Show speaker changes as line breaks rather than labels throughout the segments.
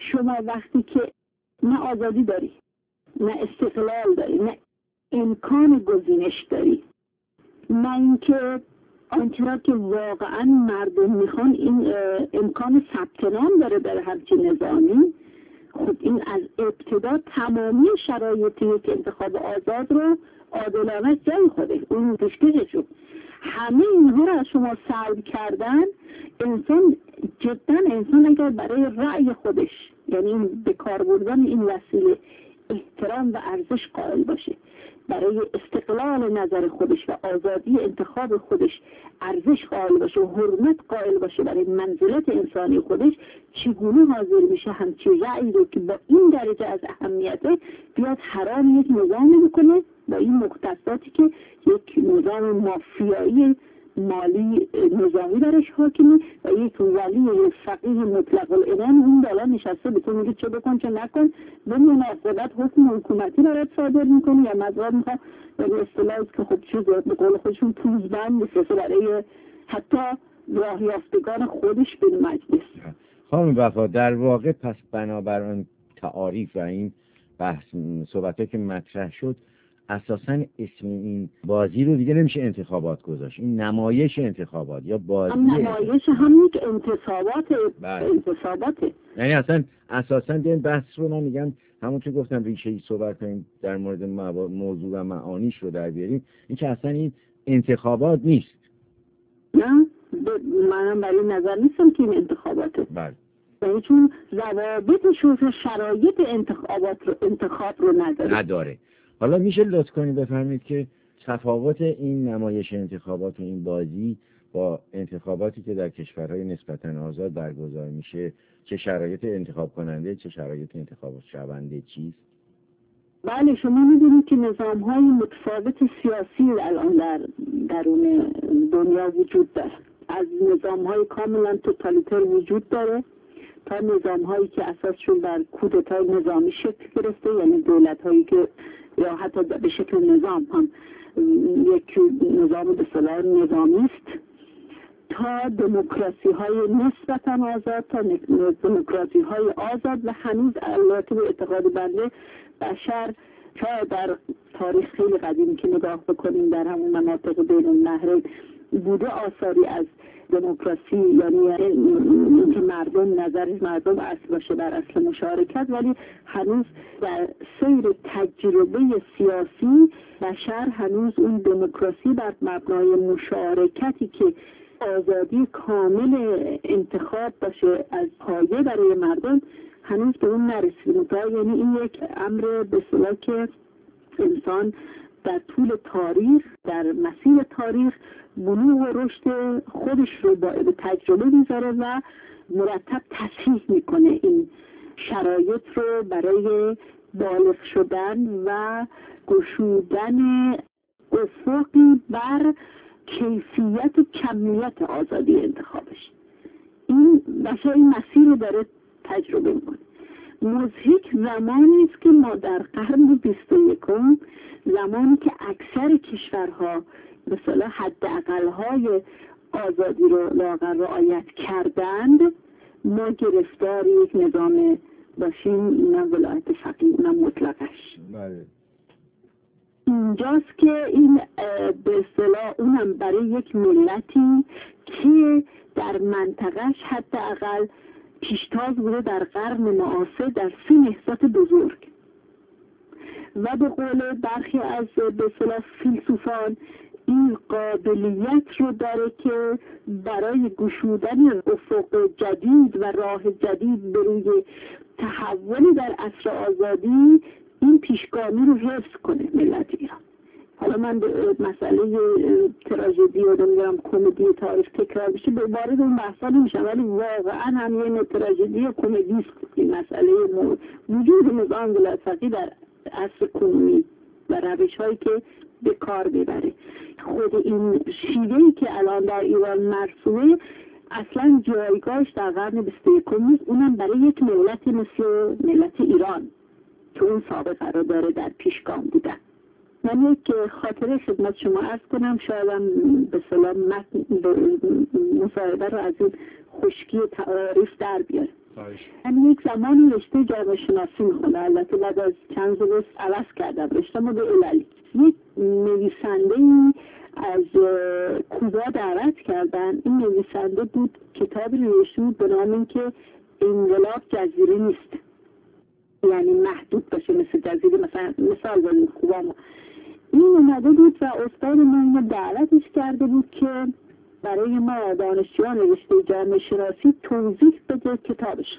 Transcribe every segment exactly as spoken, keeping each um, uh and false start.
شما وقتی که نه آزادی داری، نه استقلال داری، نه امکان گزینش داری، نه اینکه آنچه را که واقعا مردم میخوان این امکان ثبت نام داره در همچین نظامی، خب این از ابتدا تمامی شرایطی که انتخاب آزاد رو عادلانه جای خوده اون پیشکششون همه اینها رو از شما سلب کردن. انسان جدا انسان اگر برای رأی خودش، یعنی به کار بردن این وسیله، احترام و ارزش قائل باشه، برای استقلال نظر خودش و آزادی انتخاب خودش ارزش قائل باشه و حرمت قائل باشه برای منزلت انسانی خودش، چگونه حاضر میشه همچین رأی رو که با این درجه از اهمیته بیاد حرام یک نظامی بکنه با این مختصاتی که یک نظام مافیایی مالی نظامی درش حاکمه و یک ولی فقیه مطلق العنان اون بالا نشسته به تو میگه چه بکن چه نکن، به مناسبت حکم حکومتی برات صادر میکنه یا مذهب میخواد به اصطلاحی که خب چیز به قول خودشون پوزبند میفرسته برای حتی راه یافتگان خودش به مجلس.
خانم وفا، در واقع پس بنابر آن تعاریف و این بحث صحبته که مطرح شد، اساساً اسم این بازی رو دیگه نمیشه انتخابات گذاشت، این نمایش انتخابات یا بازی
هم نمایش هم یک انتصابات انتصاباته.
یعنی اصلا اساساً این بحث رو من میگم همون که گفتم ریشه ای صحبت کنیم در مورد موضوع و معانیش رو در بیاریم، این که اصلا این انتخابات نیست.
نه منم برای نظر نیستم که این انتخاباته.
بله.
یعنی چون ضوابطش و شرایط انتخابات رو انتخاب رو نداره.
نداره. حالا میشه لطف کنید بفرمایید که تفاوت این نمایش انتخابات و این بازی با انتخاباتی که در کشورهای نسبتاً آزاد برگزار میشه، چه شرایط انتخاب کننده، چه شرایط انتخاب شونده چیست؟
بله، شما میدونید که نظام‌های متفاوت سیاسی الان در درون دنیا وجود داره. از نظام‌های کاملا توتالیتر وجود داره تا نظام‌هایی که اساسشون بر کودتای نظامی شکل گرفته، یعنی دولت‌هایی که یا حتی به شکل نظام هم یک نظام به اصطلاح نظامی است، تا دموکراسی های نسبتاً آزاد، تا دموکراسی های آزاد و هنوز البته به اعتقاد بنده بشر شاید در تاریخ خیلی قدیم که نگاه بکنیم در همون مناطق بین النهرین بوده آثاری از دموکراسی، یعنی اینکه مردم نظرش مردم اصل باشه بر اصل مشارکت، ولی هنوز در سیر تجربه سیاسی بشر هنوز اون دموکراسی بر مبنای مشارکتی که آزادی کامل انتخاب باشه از پایه برای مردم هنوز به اون نرسیده. یعنی این یک امر به اصطلاح که انسان در طول تاریخ، در مسیر تاریخ بلوغ و رشد خودش رو با تجربه میذاره و مرتب تصحیح میکنه این شرایط رو برای بالغ شدن و گشودن افقی بر کیفیت و کمیت آزادی انتخابش. این بشه این مسیر رو داره تجربه میکنه. مضحک زمانی است که ما در قرن بیست و یکم، زمانی که اکثر کشورها به اصطلاح حداقل‌های آزادی رو لااقل رعایت کردند، ما گرفتار یک نظام باشیم، نه ولایت فقیه نه مطلقش.
بله.
اینجاست که این به اصطلاح اونم برای یک ملتی که در منطقهش حداقل پیشتاز بوده در قرن معاصر در سه نهضت بزرگ و به قول برخی از به اصطلاح فیلسوفان این قابلیت رو داره که برای گشودن افق جدید و راه جدید به روی تحول در عصر آزادی این پیشگامی رو حفظ کنه ملت ایران. حالا من به مسئله تراژدی و نمیدونم کمدی تاریخ تکرار بشه به وارد اون بحثا نمیشم، ولی واقعا هم یه تراژدی و کمدی است این مسئله وجود نظام ولایت فقیه در عصر کنونی و روش هایی که به کار ببره. خود این شیوهی که الان در ایران مرسومه اصلا جایگاهش در قرن بیست و یکم نیست، اونم برای یک ملت مثل ملت ایران که اون سابقه رو داره در پیشگام بودن. من یک خاطره خدمت شما عرض کنم، شایدم به سلام مصاحبه رو از این خشکی تعاریف در بیاره. من یک زمانی رشته جامعه شناسی میخونم، البته بعد از چند سال عوض کردم رشته ما به عللی. یک نویسنده از کوبا دعوت کردن. این نویسنده بود کتابی نوشته بود به نام اینکه انقلاب جزیره نیست، یعنی محدود باشه مثل جزیره، مثلا مثال بزنیم کوبا ما. این اومده بود و استاد ما اینو دعوتش کرده بود که برای ما دانشجویان رشته جامعه شناسی توضیح بده کتابش.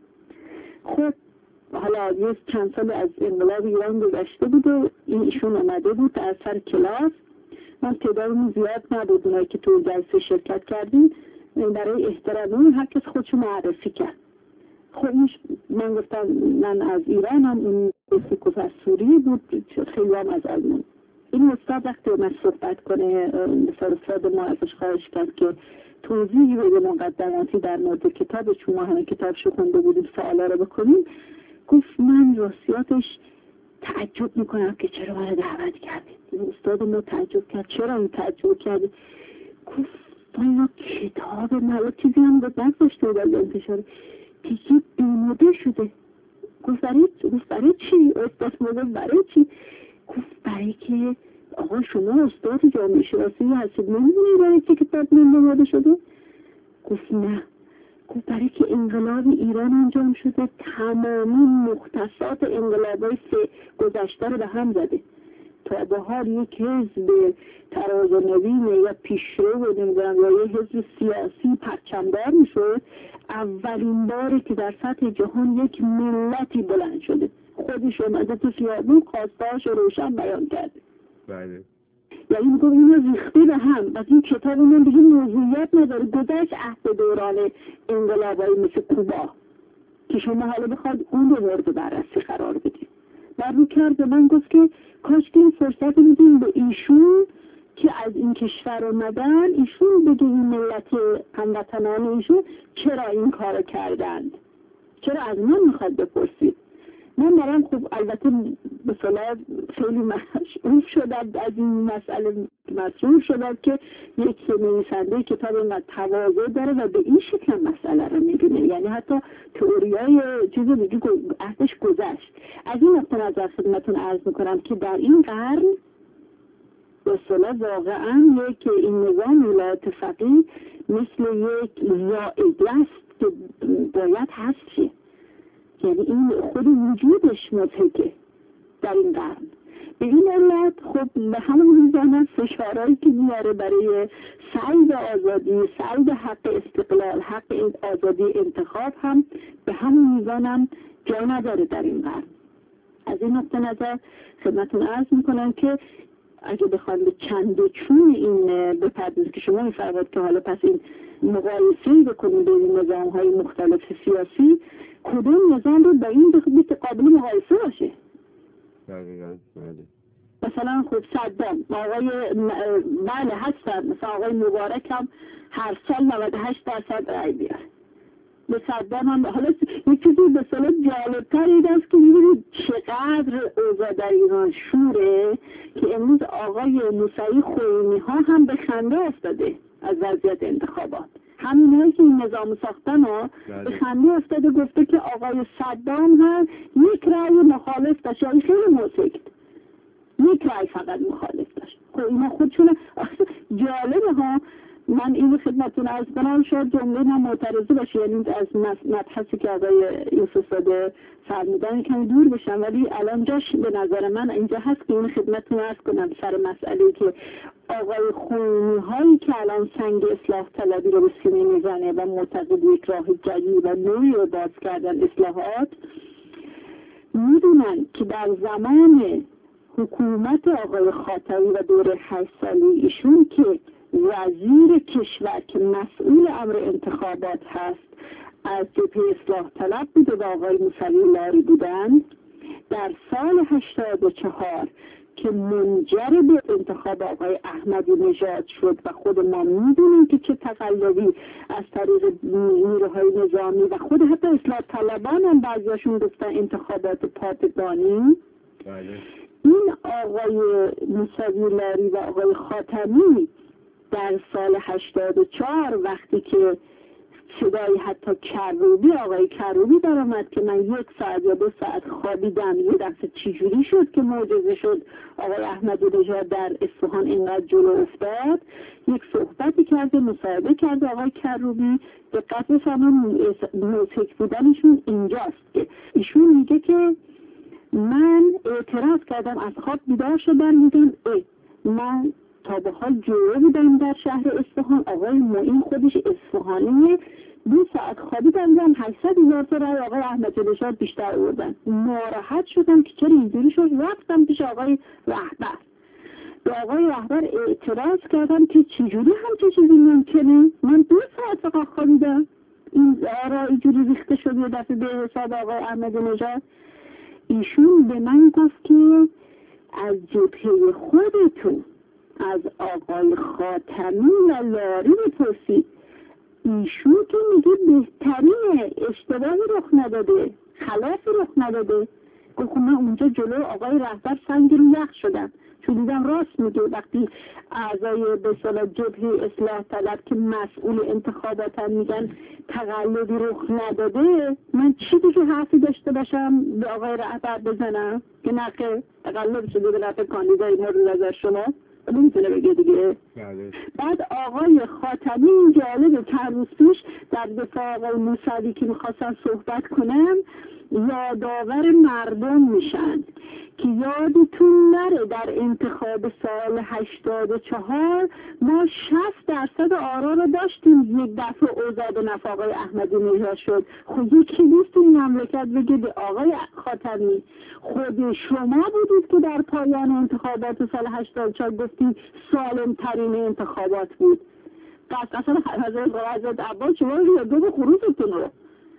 خب حالا یه چند سال از انقلاب ایران گذشته بود و این ایشون اومده بود در سر کلاس. من تعدادمون زیاد نبود، اونایی که تو جلسه شرکت کردیم، برای احترام اون هر کس خودشو معرفی کرد. خب من گفتم من از ایرانم، این گفت از سوریه بود، خیلی هم از آلمان. این استاد وقتی من صحبت کنه، مثلا استاد ما ازش خواهش کرد که توضیحی بده مقدماتی در مورد کتاب، چون ما همه کتابشو خونده بودیم سوالا رو بکنیم. گفت من راستیاتش تعجب میکنم که چرا من دعوت کردید. استاد ما تعجب کرد چرا این تعجب کردید؟ گفت اینا کتاب من چیزی هم بود نگذاشته بود از انتشار، دیگه بیموده شده. گفت برای گفت برای چی؟ استاد ما برای چی؟ گفت برای که آقا شما استاد جامعه شناسی هستید، نمیدونی برای چی کتاب بیموده شده؟ گفت نه. گفت برای که انقلاب ایران انجام شده، تمامی مختصات انقلابای گذشته رو به هم زده. تا به حال یک حزب تراز و نوینه یا پیشرو نمیدونم یا یک حزب سیاسی پرچمدار میشد، اولین باره که در سطح جهان یک ملتی بلند شده، خودش اومده تو خیابون خواستهاش رو روشن بیان کرده.
بله.
یعنی میگم اینو ریخته به هم. و این کتاب من دیگه موضوعیت نداره، گذشت عهد دوران انقلابایی مثل کوبا که شما حالا بخواد اون رو مورد بررسی قرار بدید. و رو کرد من گفت که کاش که این فرصت بدیم به ایشون که از این کشور اومدن، ایشون بگه این ملت هموطنان ایشون چرا این کارو کردند، چرا از من میخواد بپرسید. من برام خب البته به صلاح خیلی مشغول شدم از این مسئله، مسئول شدم که یک نویسنده کتاب اینقدر تواضع داره و به این شکل مسئله رو میگه، یعنی حتی تئوریای چیزی میگه عهدش گذشت. از این نقطه نظر خدمتتون عرض میکنم که در این قرن به صلاح واقعا یک این نظام ولایت فقیه مثل یک زائده است که باید حذف شه. یعنی این خود وجودش مضحکه در این قرن. به این علت خب به همون میزان فشارهایی که میاره برای سعی آزادی، سعی حق استقلال، حق آزادی انتخاب هم به همون میزان هم جا نداره در این قرن. از این نقطه نظر خدمتتون عرض میکنم که اگه بخوام به چند و چون این بپردازید که شما میفرمایید که حالا پس این مقایسه‌ای بکنید بین نظام‌های مختلف سیاسی، کدوم نظام رو به این بخواید قابل مقایسه باشه؟
دقیقاً. بله.
مثلا خب صدام آقای بله هستن، مثلا آقای مبارک هم هر سال نود و هشت درصد رای بیاره. به صدام هم حالا یک چیزی به صلاح جالبتر این است که می‌بینید چقدر اوضاع در ایران شوره که امروز آقای موسوی خوئینی ها هم به خنده افتاده از وضعیت انتخابات. همین هایی که این نظام ساختن ها به خنده افتاده، گفته که آقای صدام هم یک رأی مخالف داشت، یعنی خیلی موسیقی یک رأی فقط مخالف داشت. خب اینا خودشون جالبه ها. من این خدمتتون عرض کنم، شاید جمله من معترضه باشه، یعنی از مبحثی که آقای یوسف زاده فرمودن کمی دور بشم، ولی الان جاش به نظر من اینجا هست که این خدمتتون عرض کنم سر مسئله که آقای خوئینی هایی که الان سنگ اصلاح طلبی رو به سینه میزنه و معتقد یک راه جدید و نوعی رو باز کردن اصلاحات، میدونن که در زمان حکومت آقای خاتمی و دوره هشت سالی ایشون که وزیر کشور که مسئول امر انتخابات هست از جبهه اصلاح طلب بوده و آقای موسوی لاری بودن، در سال هشتاد و چهار که منجر به انتخاب آقای احمدی نژاد شد و خود ما میدونیم که چه تقلبی از طریق نیروهای نظامی و خود حتی اصلاح طلبان هم بعضیاشون گفتن انتخابات پادگانی.
بله.
این آقای موسوی لاری و آقای خاتمی در سال هشتاد و چهار وقتی که صدای حتی کروبی آقای کروبی در آمد که من یک ساعت یا دو ساعت خوابیدم. یه دفعه چجوری شد که معجزه شد آقای احمدی نژاد در اصفهان اینقدر جلو افتاد. یک صحبتی کرده، مصاحبه کرده آقای کروبی. دقت بفرمایید موثق بودنشون اینجاست که ایشون میگه که من اعتراض کردم، از خواب بیدار شدم، میگم ای من تا به حال جوره بودم در شهر اصفهان، آقای معین خودش اصفهانیه، دو ساعت خوابیدم دیدم هشتصد هزار تا رای آقای احمدی نژاد بیشتر آوردن. ناراحت شدم که چرا اینجوری شد. رفتم پیش آقای رهبر، به آقای رهبر اعتراض کردم که چجوری همچه چیزی ممکنه، من دو ساعت فقط خوابیدم، این آرا اینجوری ریخته شد یه دفعه به حساب آقای احمدی نژاد. ایشون به من گفت که از جبهه خودتون، از آقای خاتمی و لاری بپرسید. ایشون که میگه بهترین اشتباهی رخ نداده، خلافی رخ نداده. گفت من اونجا جلو آقای رهبر سنگ رو یخ شدم، چون دیدم راست میگه. وقتی اعضای به اصطلاح جبهه اصلاح طلب که مسئول انتخاباتن میگن تقلبی رخ نداده، من چی دیگه حرفی داشته باشم به آقای رهبر بزنم که نخه تقلب شده به نفع کاندیدای مورد نظر شما؟ نمیتونه بگه دیگه. بعد آقای خاتمی جالب چند روز پیش در دفاع آقای موسوی که میخواستن صحبت کنم یادآور مردم میشن که یادتون نره در انتخاب سال هشتاد و چهار ما شصت درصد آرا رو داشتیم، یک دفعه اوضاع به نفع آقای احمدی نژاد شد. خود یکی نیست این مملکت بگه به آقای خاتمی خود شما بودید که در پایان انتخابات سال هشتاد و چهار گفتید سالم ترین انتخابات بود. قصد اصلا حضرت عباس شما رو دو به خروجتون رو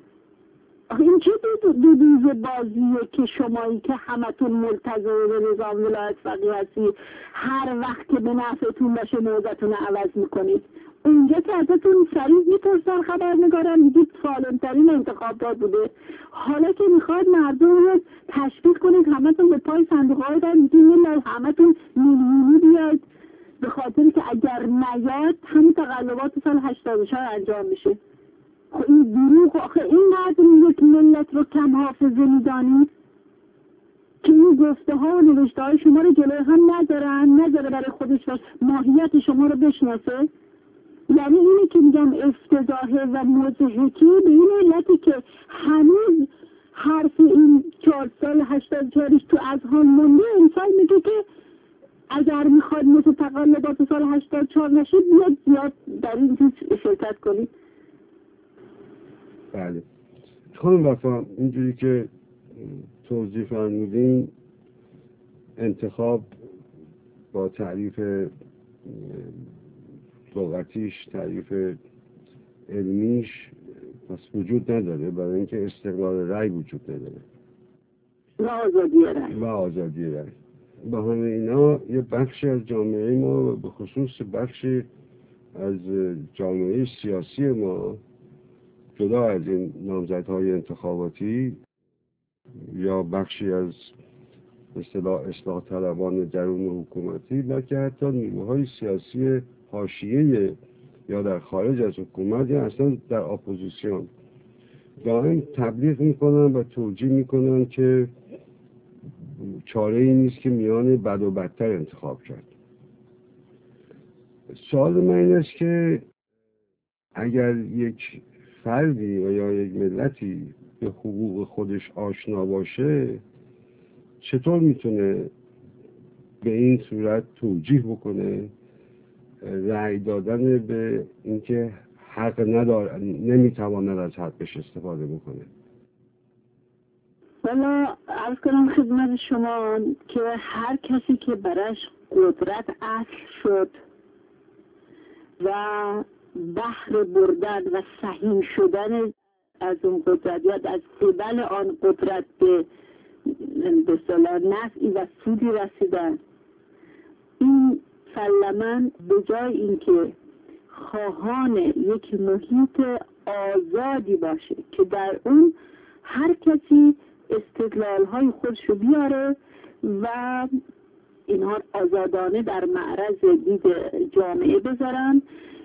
این چه دو دو دوز بازیه که شمایی که همتون ملتزم به نظام ولایت فقیه هستی هر وقت که به نفعتون باشه موضعتون عوض میکنید. اونجا که ازتون سریع میپرسن خبرنگاران میگید سالمترین انتخابات بوده، حالا که میخواد مردم رو تشویق کنید همتون به پای صندوق های در میگید میلاد همتون میلیونی بیاید، به خاطری که اگر نیاد همین تقلبات سال هشتاد و چهار انجام میشه. خب این دروغ آخه اینقدر یک ملت رو کم حافظه میدانید که این گفته ها و نوشته های شما رو جلوی هم ندارن، نذاره برای خودش ماهیت شما رو بشناسه. یعنی اینی که میگم افتضاحه و مضحکی به این ملتی که هنوز حرف این چهار سال هشتاد و چهارش تو اذهان مونده، انسان میگه که اگر میخواد مثل تقلبات سال هشتاد و چهار نشید بیاد زیاد در این چیز شرکت کنید.
بله خانم وفا، اینجوری که توضیح فرمودین انتخاب با تعریف لغتیش، تعریف علمیش پس وجود نداره، برای اینکه استقلال رأی وجود نداره
و آزادی رأی
و آزادی رأی. با همه اینا یه بخشی از جامعه ما، به خصوص بخشی از جامعه سیاسی ما، جدا از این نامزدهای انتخاباتی یا بخشی از اصطلاح اصلاح طلبان درون حکومتی، بلکه حتی نیروهای سیاسی حاشیه یا در خارج از حکومت یا اصلا در اپوزیسیون دائم تبلیغ میکنن و توجیه میکنن که چاره ای نیست که میان بد و بدتر انتخاب کرد. سوال من این است که اگر یک فردی و یا یک ملتی به حقوق خودش آشنا باشه، چطور میتونه به این صورت توجیه بکنه رأی دادن به اینکه حق نداره، نمیتواند از حقش استفاده بکنه؟
والا عرض کنم خدمت شما که هر کسی که برش قدرت اصل شد و بهر بردن و سهیم شدن از اون قدرت یا از قبل آن قدرت به به اصطلاح نفعی و سودی رسیدن، این مسلماً به جای اینکه خواهان یک محیط آزادی باشه که در اون هر کسی استدلال های خودش رو بیاره و اینها آزادانه در معرض دید جامعه بذارن،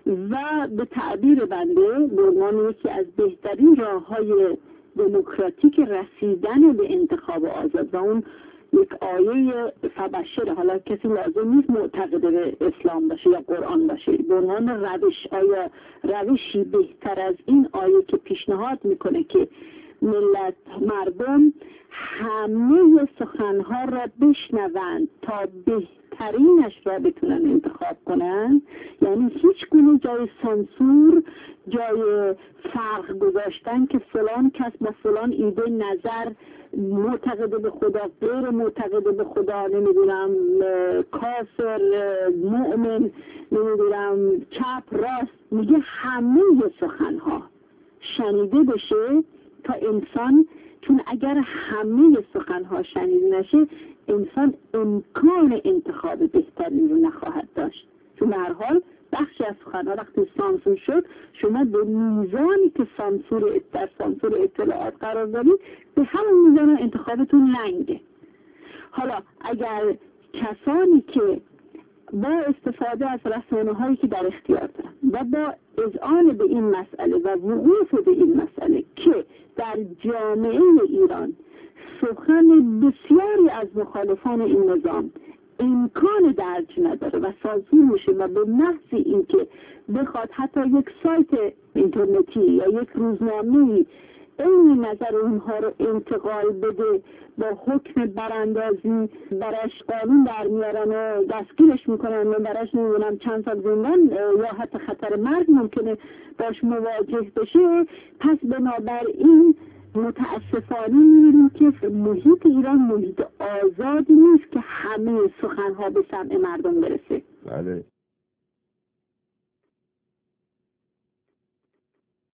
و به تعبیر بنده به عنوان یکی از بهترین راه‌های دموکراتیک رسیدن به انتخاب آزاد و اون یک آیه فبشر، حالا کسی لازم نیست معتقد به اسلام باشه یا قرآن باشه، به عنوان روش، آیا روشی بهتر از این آیه که پیشنهاد میکنه که ملت مردم همه سخنها را بشنوند تا بهترینش را بتونن انتخاب کنن، یعنی هیچ گونه جای سانسور، جای فرق گذاشتن که فلان کس با فلان ایده نظر، معتقد به خدا، غیر معتقد به خدا، نمیدونم کافر، مؤمن، نمیدونم چپ راست، میگه همه سخنها شنیده بشه تا انسان، چون اگر همه سخنها شنیده نشه انسان امکان انتخاب بهترین رو نخواهد داشت، چون به هر حال بخشی از سخنها وقتی سانسور شد شما به میزانی که سانسور در سانسور اطلاعات قرار دارید به همون میزان انتخابتون لنگه. حالا اگر کسانی که با استفاده از رسانه‌هایی که در اختیار دارن و با اذعان به این مسئله و وقوف به این مسئله که در جامعه ایران سخن بسیاری از مخالفان این نظام امکان درج نداره و سانسور میشه و به محض اینکه بخواد حتی یک سایت اینترنتی یا یک روزنامه‌ای این نظر اونها رو انتقال بده با حکم براندازی برش قانون در میارن و دستگیرش میکنن و برش نمیدونم چند سال زندان یا حتی خطر مرگ ممکنه باش مواجه بشه، پس بنابراین متاسفانه می‌بینیم که محیط ایران محیط آزادی نیست که همه سخنها به سمع مردم برسه.
بله،